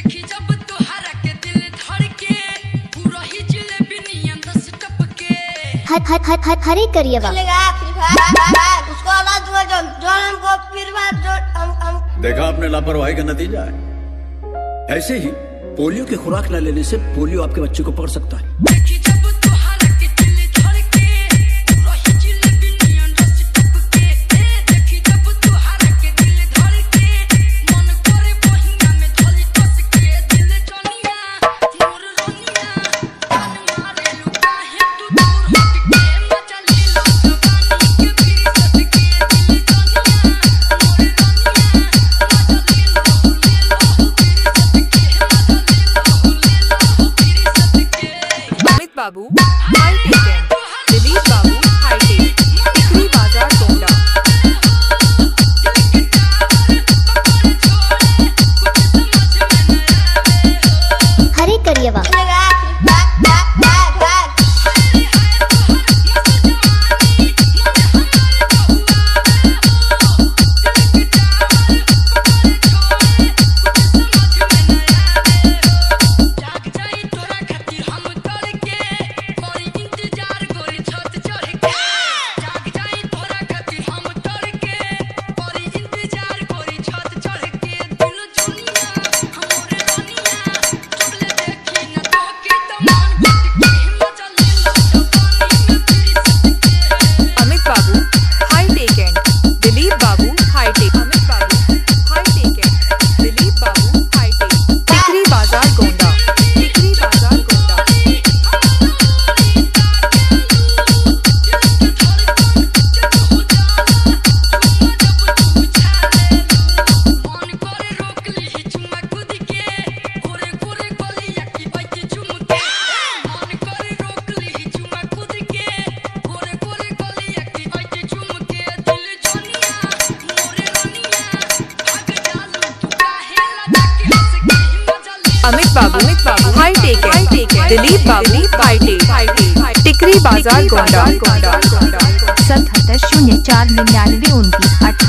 हरे करिएगा देखा आपने लापरवाही का नतीजा है। ऐसे ही पोलियो की खुराक न लेने से पोलियो आपके बच्चे को पकड़ सकता है। बाबू हाई टेक, दिलीप बाबू हाई टेक, टिकरी बाजार गोंडा। हरे करिएगा अमित बाबू हाई टेक, दिलीप बाबू हाई टेक, टिकरी बाजार गोंडा। 77049919